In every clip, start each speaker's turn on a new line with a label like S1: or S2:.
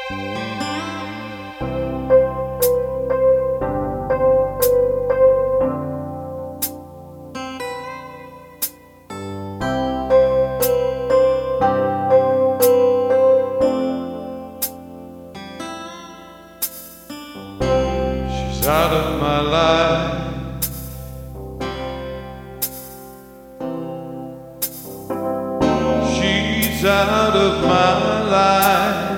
S1: She's out of my life. She's out of my life.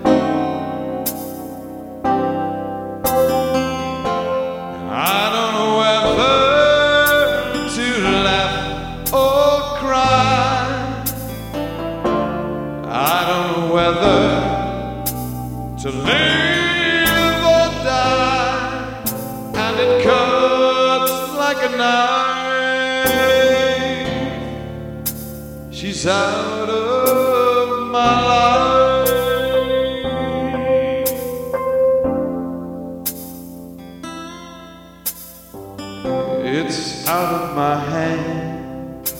S1: And I don't know whether to laugh or cry. I don't know whether to live or die. And it cuts like a knife. She's out of my life. It's out of my hands.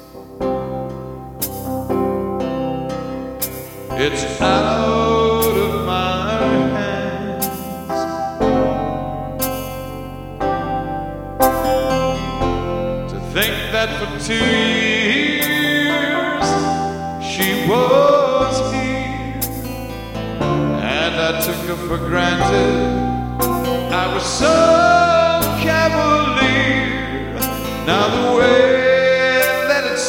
S1: It's out of my hands. To think that for 2 years she was here, and I took her for granted. I was so cavalier. Now the way that it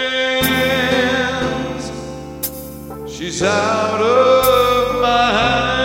S1: stands, she's out of my hands.